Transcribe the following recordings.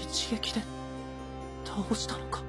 一撃で倒したのか。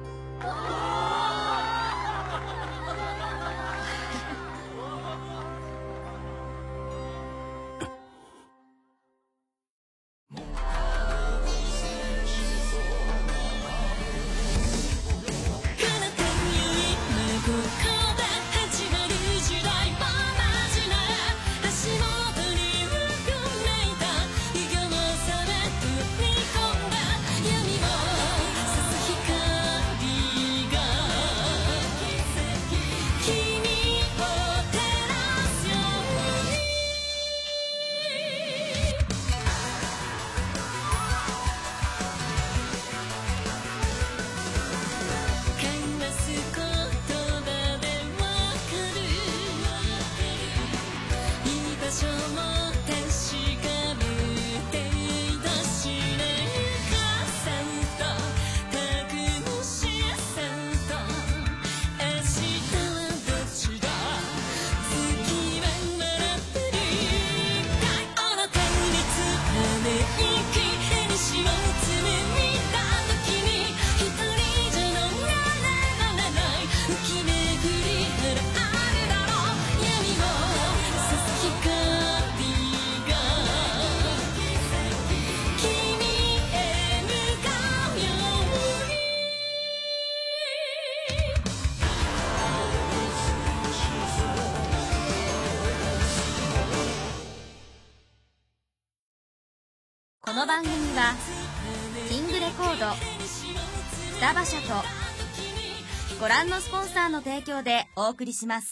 この番組はキングレコード、双葉社とご覧のスポンサーの提供でお送りします。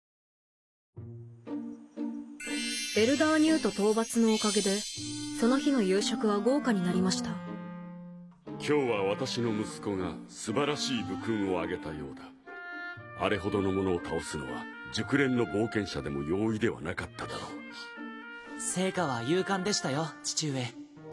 エルダーニュート討伐のおかげでその日の夕食は豪華になりました。 今日は私の息子が素晴らしい武勲を挙げたようだ。あれほどのものを倒すのは熟練の冒険者でも容易ではなかっただろう。 成果は勇敢でしたよ、父上。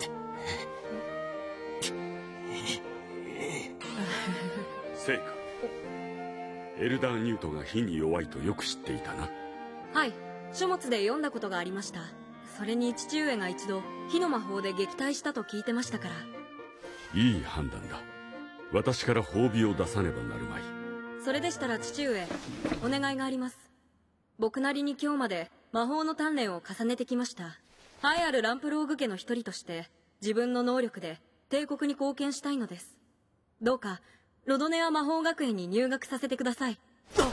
成果。エルダーニュートが火に弱いとよく知っていたな。 はい、書物で読んだことがありました。それに父上が一度火の魔法で撃退したと聞いてましたから。 いい判断だ。私から褒美を出さねばなるまい。 それでしたら父上、お願いがあります。僕なりに今日まで魔法の鍛錬を重ねてきました。栄えあるランプローグ家の一人として自分の能力で帝国に貢献したいのです。どうかロドネア魔法学園に入学させてください。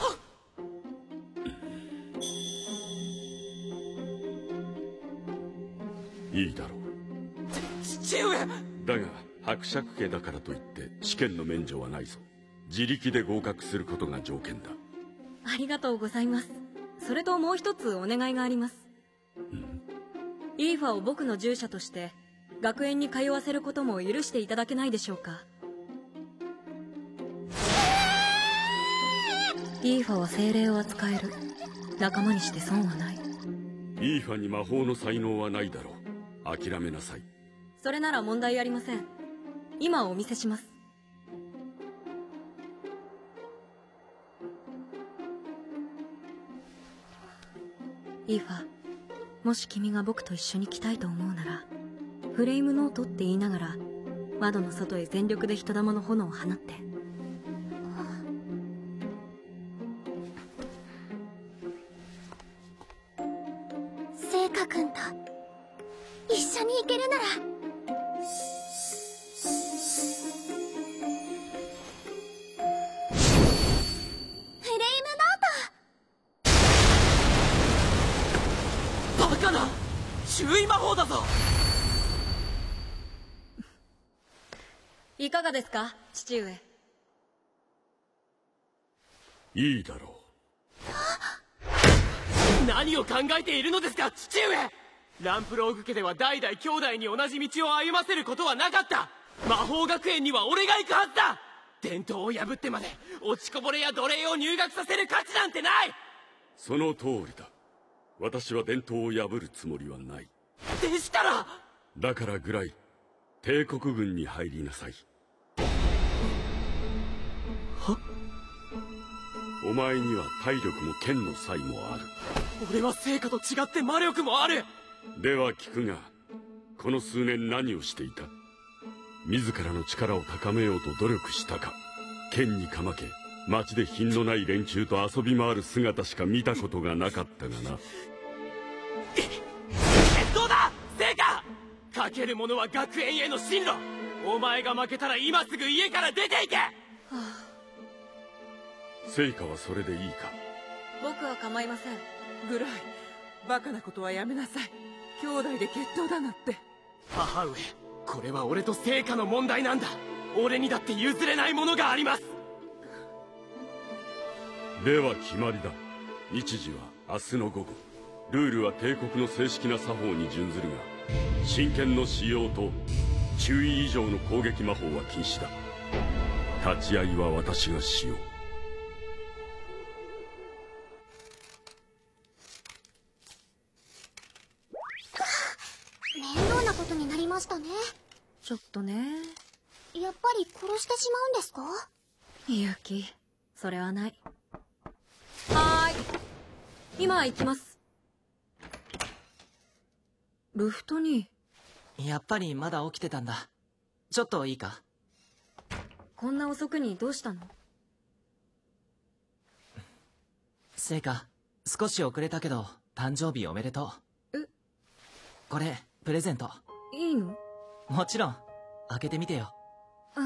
いいだろう。 父上。 だが伯爵家だからといって試験の免除はないぞ。自力で合格することが条件だ。 ありがとうございます。それともう一つお願いがあります。イーファを僕の従者として学園に通わせることも許していただけないでしょうか。イーファは精霊を扱える。仲間にして損はない。 イーファに魔法の才能はないだろう。諦めなさい。 それなら問題ありません。今お見せします。イーファ、もし君が僕と一緒に来たいと思うなら、フレイムノートって言いながら窓の外へ全力で人玉の炎を放って。 聖火くんと一緒に行けるなら。フレイムノート。 バカな！注意魔法だぞ。 いかがですか、父上。 いいだろう。何を考えているのですか、父上。ランプローグ家では代々兄弟に同じ道を歩ませることはなかった。魔法学園には俺が行くはずだ。伝統を破ってまで落ちこぼれや奴隷を入学させる価値なんてない。 その通りだ。私は伝統を破るつもりはない。 でしたら。 だからグライ、帝国軍に入りなさい。 は？ お前には体力も剣の才もある。 俺は聖火と違って魔力もある。 では聞くが、この数年何をしていた？ 自らの力を高めようと努力したか、剣にかまけ街で品のない連中と遊び回る姿しか見たことがなかったがな。 決闘だ聖火。かける者は学園への進路。お前が負けたら今すぐ家から出ていけ。 聖火はそれでいいか？ 僕は構いません。 ぐらいバカなことはやめなさい。兄弟で決闘だなんて。 母上、これは俺と聖火の問題なんだ。俺にだって譲れないものがあります。 では決まりだ。日時は明日の午後。ルールは帝国の正式な作法に準ずるが、真剣の使用と注意以上の攻撃魔法は禁止だ。立ち会いは私がしよう。 面倒なことになりましたね。 ちょっとね。 やっぱり殺してしまうんですか？ ユキ、それはない。はーい、今行きます。ルフトに。 やっぱりまだ起きてたんだ。ちょっといいか？ こんな遅くにどうしたの？ 聖火、少し遅れたけど誕生日おめでとう。 え？ これプレゼント。 いいの？ もちろん。開けてみてよ。 うん。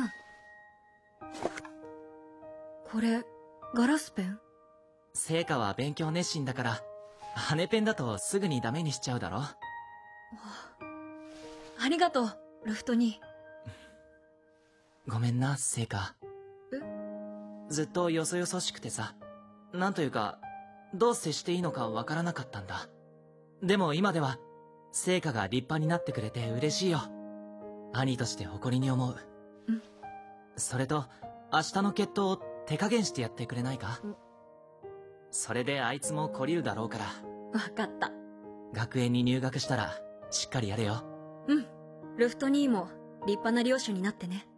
これガラスペン？ 聖火は勉強熱心だから羽ペンだとすぐにダメにしちゃうだろ。 ありがとう、ルフトに。 ごめんな、聖火。 え？ ずっとよそよそしくてさ、なんというかどう接していいのかわからなかったんだ。でも今では聖火が立派になってくれて嬉しいよ。兄として誇りに思う。それと明日の決闘を手加減してやってくれないか？それであいつも懲りるだろうから。 わかった。 学園に入学したらしっかりやれよ。 うん。ルフト兄も立派な領主になってね。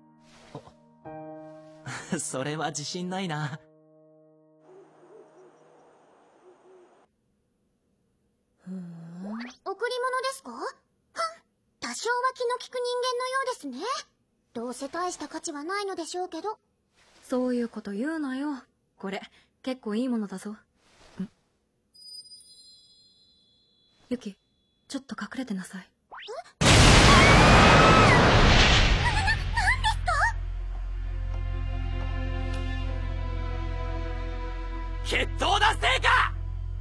それは自信ないな。 贈り物ですか？はん、多少は気の利く人間のようですね。どうせ大した価値はないのでしょうけど。 そういうこと言うなよ。これ結構いいものだぞ。ユキ、ちょっと隠れてなさい。 決闘だ聖火。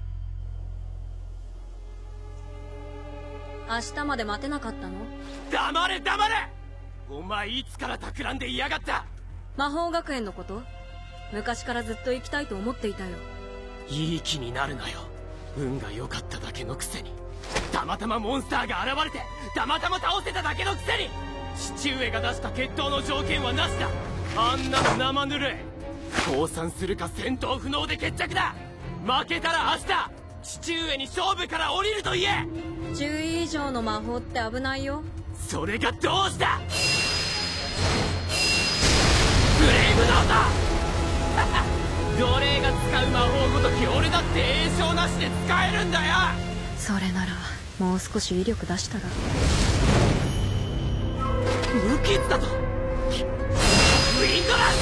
明日まで待てなかったの？ 黙れ黙れ。お前いつから企んでいやがった？ 魔法学園のこと？昔からずっと行きたいと思っていたよ。 いい気になるなよ。運が良かっただけのくせに。たまたまモンスターが現れてたまたま倒せただけのくせに。父上が出した決闘の条件はなしだ。あんなの生ぬるい。降参するか戦闘不能で決着だ。負けたら明日父上に勝負から降りると言え。 注意以上の魔法って危ないよ。 それがどうした？フレームノート奴隷が使う魔法ごとき俺だって栄唱なしで使えるんだよ。 それならもう少し威力出したら。 無傷だと。ウィンドラン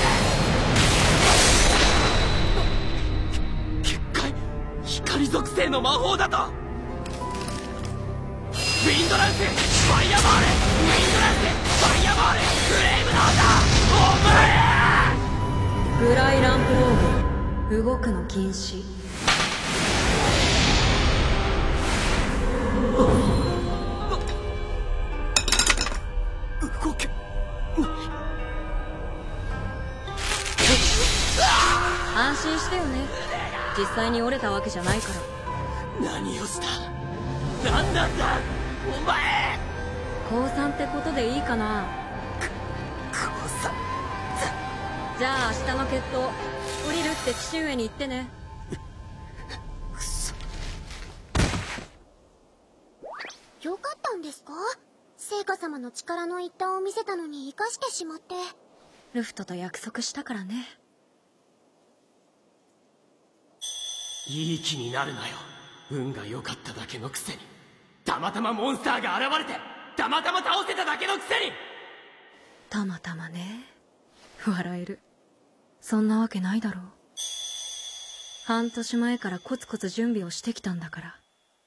ス結界光属性の魔法だと。ウィンドランスファイアボール。ウィンドランスファイアボール。フレームノート。お前グライランプローグ、動くの禁止。 動けない。 安心してよね。実際に折れたわけじゃないから。 何をした？何なんだお前。 降参ってことでいいかな。 降参。 じゃあ明日の決闘降りるって父上に言ってね。 くそ。 よかったんですか？聖火様の力の一端を見せたのに生かしてしまって。 ルフトと約束したからね。 いい気になるなよ。運が良かっただけのくせに。たまたまモンスターが現れてたまたま倒せただけのくせに。 たまたまね。笑える。そんなわけないだろう。半年前からコツコツ準備をしてきたんだから。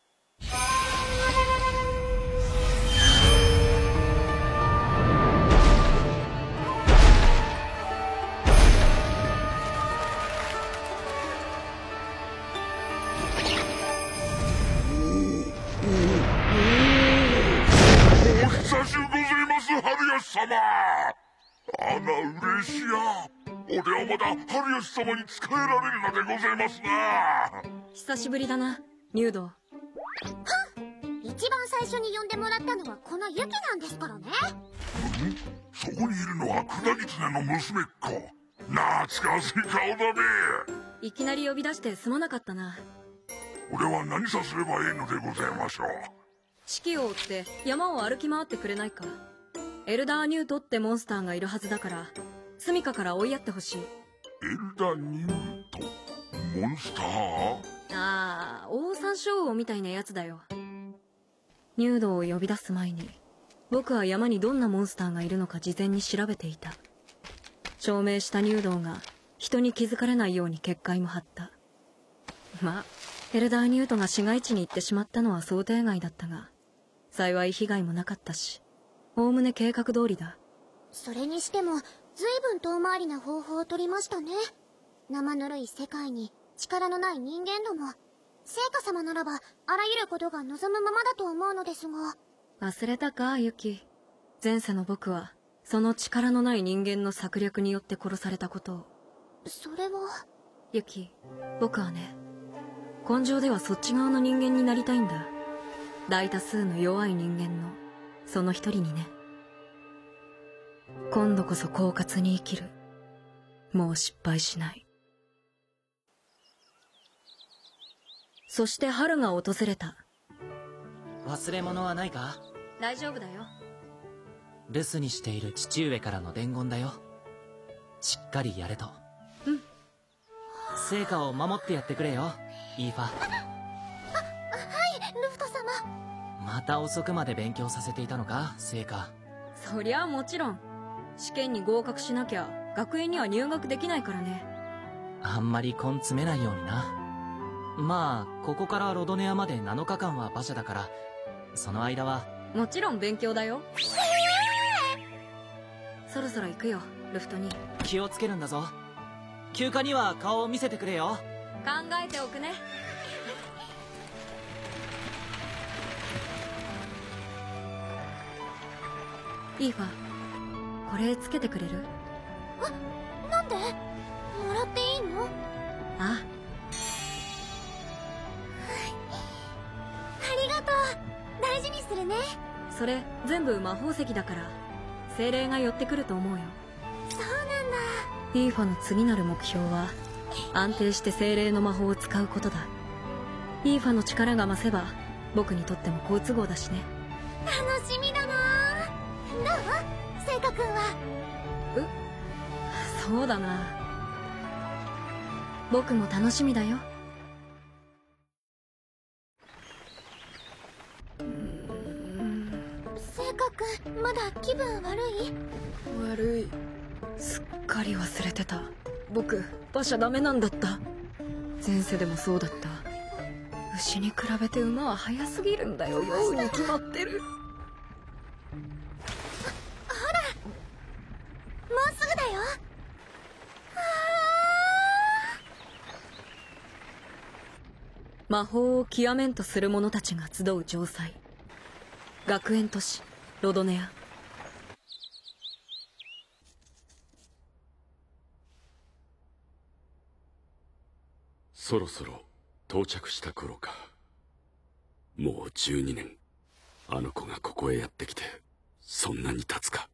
お久しゅうございます、春吉様。あら嬉しや。俺はまだ春吉様に仕えられるのでございますな。 久しぶりだな、入道。 一番最初に呼んでもらったのはこのユキなんですからね。 そこにいるのはクダギツネの娘っ子。懐かしい顔だね。 いきなり呼び出してすまなかったな。 俺は何さすればいいのでございましょう。 四季を追って山を歩き回ってくれないか。エルダーニュートってモンスターがいるはずだから住処から追いやってほしい。 エルダーニュートモンスター？ ああ、オオサンショウウオみたいなやつだよ。入道を呼び出す前に僕は山にどんなモンスターがいるのか事前に調べていた。証明した入道が人に気づかれないように結界も張った。まあエルダーニュートが市街地に行ってしまったのは想定外だったが、幸い被害もなかったし、おおむね計画通りだ。 それにしても随分遠回りな方法を取りましたね。生ぬるい世界に力のない人間ども。聖火様ならばあらゆることが望むままだと思うのですが。 忘れたか、ユキ。前世の僕はその力のない人間の策略によって殺されたことを。 それは。 ユキ、僕はね、根性ではそっち側の人間になりたいんだ。大多数の弱い人間のその一人にね。今度こそ狡猾に生きる。もう失敗しない。そして春が訪れた。 忘れ物はないか？ 大丈夫だよ。 留守にしている父上からの伝言だよ。しっかりやれと。 うん。 聖火を守ってやってくれよ、イーファ。 はい、ルフト様。 また遅くまで勉強させていたのか、聖火。 そりゃあもちろん。試験に合格しなきゃ学園には入学できないからね。 あんまり根詰めないようにな。まあここからロドネアまで7日間は馬車だから、その間はもちろん勉強だよ。そろそろ行くよ、ルフトに。 気をつけるんだぞ。休暇には顔を見せてくれよ。 考えておくね。イーファ、これつけてくれる？ なんで？もらっていいの？ ああ。 ありがとう。大事にするね。 それ全部魔法石だから精霊が寄ってくると思うよ。 そうなんだ。 イーファの次なる目標は安定して精霊の魔法を使うことだ。イーファの力が増せば僕にとっても好都合だしね。 楽しみだな。どう？聖火くんは。 そうだな。僕も楽しみだよ。 聖火くん、まだ気分悪い？ 悪い。すっかり忘れてた。僕馬車ダメなんだった。前世でもそうだった。牛に比べて馬は速すぎるんだよ。酔うに決まってる。 ほら、もうすぐだよ。 魔法を極めんとする者たちが集う城塞、学園都市ロドネア。 そろそろ到着した頃か。もう12年あの子がここへやってきてそんなに経つか。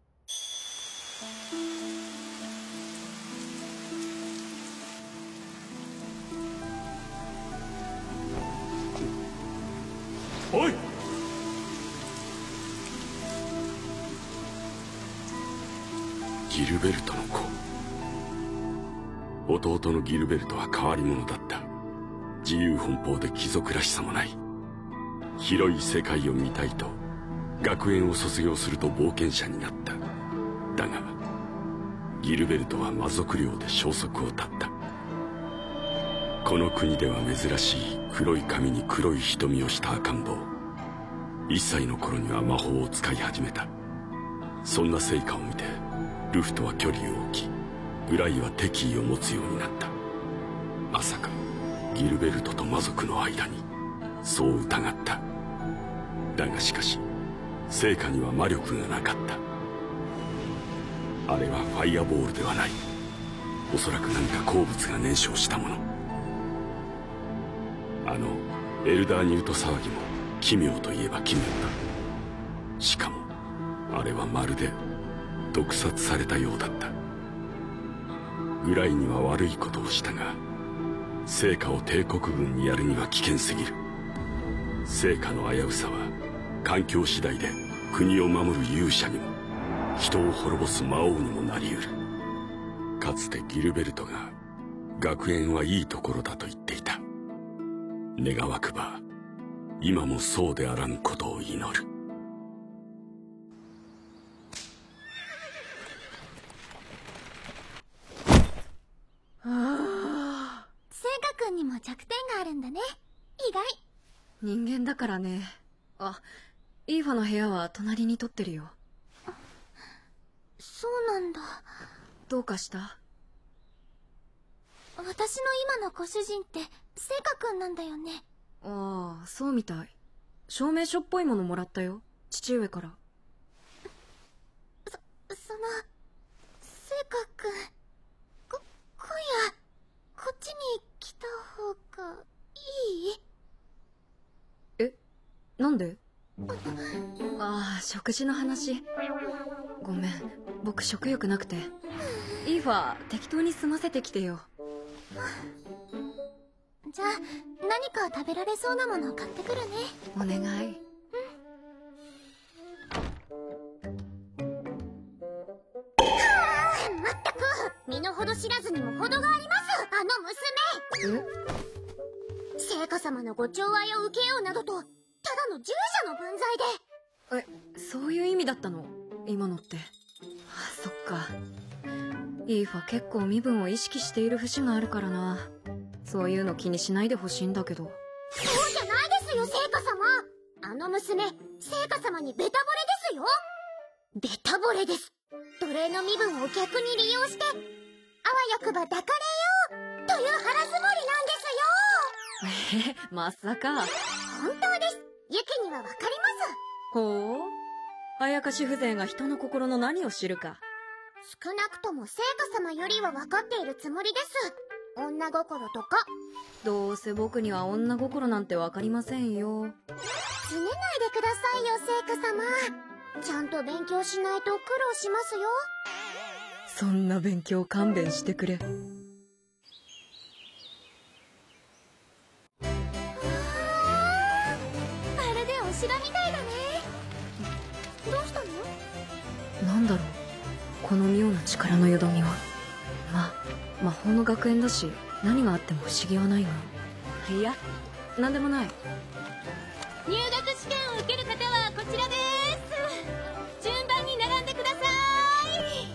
おい！ギルベルトの子。弟のギルベルトは変わり者だった。自由奔放で貴族らしさもない。広い世界を見たいと学園を卒業すると冒険者になった。 だがギルベルトは魔族領で消息を絶った。この国では珍しい黒い髪に黒い瞳をした赤ん坊。1歳の頃には魔法を使い始めた。そんな成果を見てルフトは距離を置き、グライは敵意を持つようになった。まさかギルベルトと魔族の間に、そう疑った。だがしかし成果には魔力がなかった。あれはファイアボールではない。おそらく何か鉱物が燃焼したもの。あのエルダーニュート騒ぎも奇妙といえば奇妙だ。しかもあれはまるで毒殺されたようだった。グライには悪いことをしたが、成果を帝国軍にやるには危険すぎる。成果の危うさは環境次第で国を守る勇者にも人を滅ぼす魔王にもなりうる。かつてギルベルトが学園はいいところだと言っていた。願わくば今もそうであらんことを祈る。 聖火君にも弱点があるんだね。意外。 人間だからね。あ、イーファの部屋は隣に取ってるよ。 そうなんだ。 どうかした？ 私の今のご主人って聖火君なんだよね。 ああ、そうみたい。証明書っぽいものもらったよ、父上から。 その聖火君、今夜こっちに来た方がいい？ え、なんで？ああ、食事の話。ごめん、僕食欲なくて。イーファ、適当に済ませてきてよ。 じゃあ何か食べられそうなものを買ってくるね。 お願い。 まったく身の程知らずにも程があります、あの娘。聖火様のご寵愛を受けようなどと、ただの従者の分際で。そういう意味だったの？今のって。あ、そっか。イーファ結構身分を意識している節があるからな。そういうの気にしないでほしいんだけど。 そうじゃないですよ、聖火様。あの娘、聖火様にベタ惚れですよ。ベタ惚れです。奴隷の身分を逆に利用して、あわよくば抱かれようという腹積もりなんですよ。 まさか。 本当です。ユキにはわかります。 ほう。あやかし風情が人の心の何を知るか。 少なくとも聖火様よりは分かっているつもりです。女心とか。 どうせ僕には女心なんてわかりませんよ。 拗ねないでくださいよ、聖火様。ちゃんと勉強しないと苦労しますよ。 そんな勉強勘弁してくれ。 まるでお城みたいだね。どうしたの？ なんだろう、この妙な力のよどみは。魔法の学園だし何があっても不思議はないが。いや、なんでもない。 入学試験を受ける方はこちらです。順番に並んでください。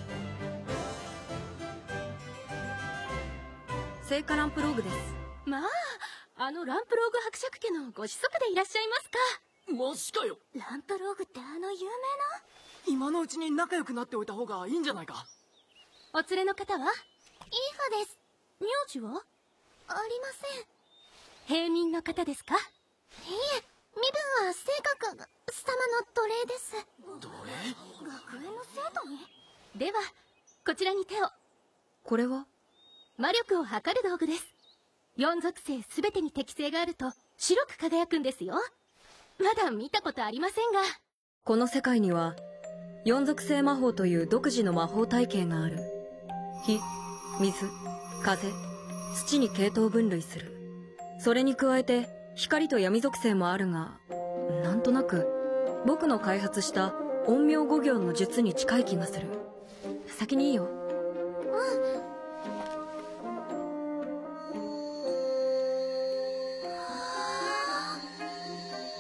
聖火ランプローグです。 まあ、あのランプローグ伯爵家のご子息でいらっしゃいますか。 マジかよ。 ランプローグってあの有名な？ 今のうちに仲良くなっておいた方がいいんじゃないか。 お連れの方は？ イーファです。 名字は？ ありません。 平民の方ですか？ いえ、身分は聖火君様の奴隷です。 奴隷？ 学園の生徒に？ では、こちらに手を。 これは？ 魔力を測る道具です。4属性すべてに適性があると白く輝くんですよ。まだ見たことありませんが。 この世界には4属性魔法という独自の魔法体系がある。火、水、風、土に系統分類する。それに加えて光と闇属性もあるが、なんとなく僕の開発した陰陽五行の術に近い気がする。先にいいよ。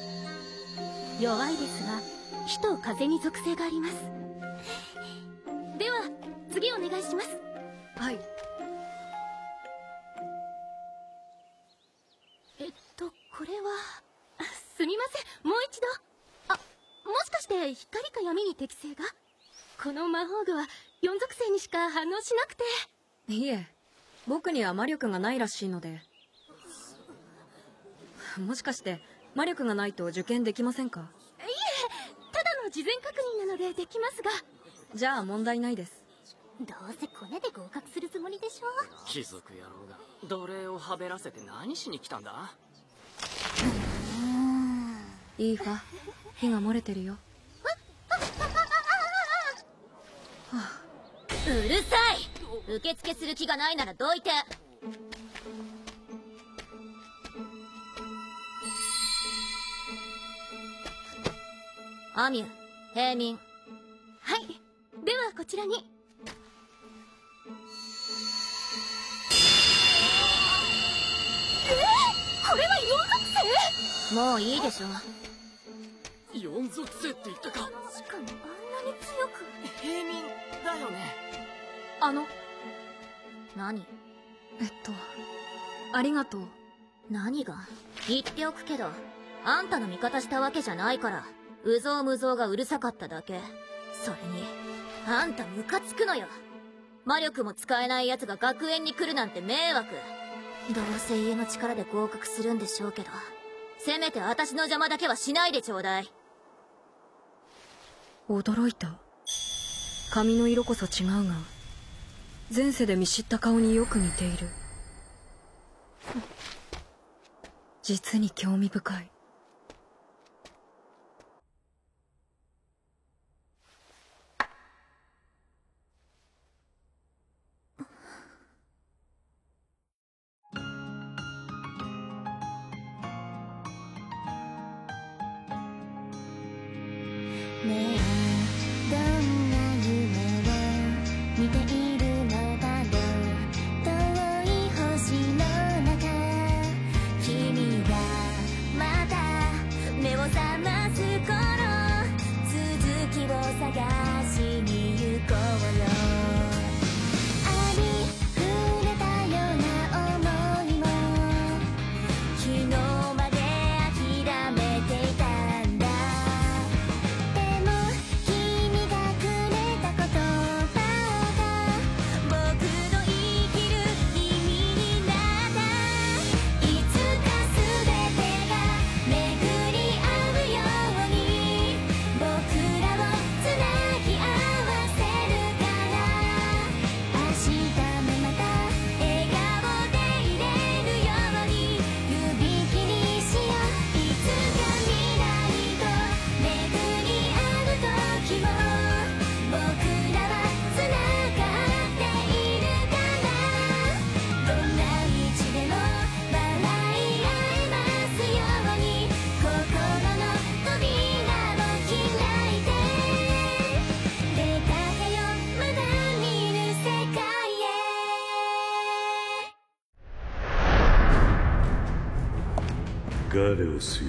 弱いですが火と風に属性があります。 では次お願いします。 はい。 これはすみません、もう一度。あ、もしかして光か闇に適性が？この魔法具は4属性にしか反応しなくて。 いえ、僕には魔力がないらしいので。もしかして魔力がないと受験できませんか？ いえ、ただの事前確認なのでできますが。 じゃあ問題ないです。 どうせコネで合格するつもりでしょ。 貴族野郎が奴隷をはべらせて何しに来たんだ。 いいファ、火が漏れてるよ。 うるさい。受付する気がないならどいて。アミュ、平民。はい、ではこちらに。これは4属性？もういいでしょ。 4属性って言ったか。 しかもあんなに強く。 平民だよね。 何？ ありがとう。 何が？言っておくけど、あんたの味方したわけじゃないから、うぞうむぞうがうるさかっただけ。それに、あんたムカつくのよ。魔力も使えない奴が学園に来るなんて迷惑。どうせ家の力で合格するんでしょうけど、せめて私の邪魔だけはしないでちょうだい。 驚いた。髪の色こそ違うが、前世で見知った顔によく似ている。実に興味深い。 ねえ、どんな夢を見ているのだろう。遠い星の中、君がまた目を覚ます頃、続きを探しに行こうよ。ありふれたような思いも昨日まで諦めていた。 ガレオスよ。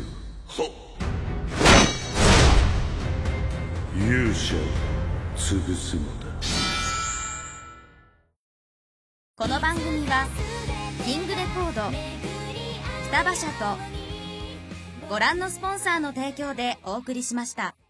勇者を潰すのだ。 この番組はキングレコード、双葉社とご覧のスポンサーの提供でお送りしました。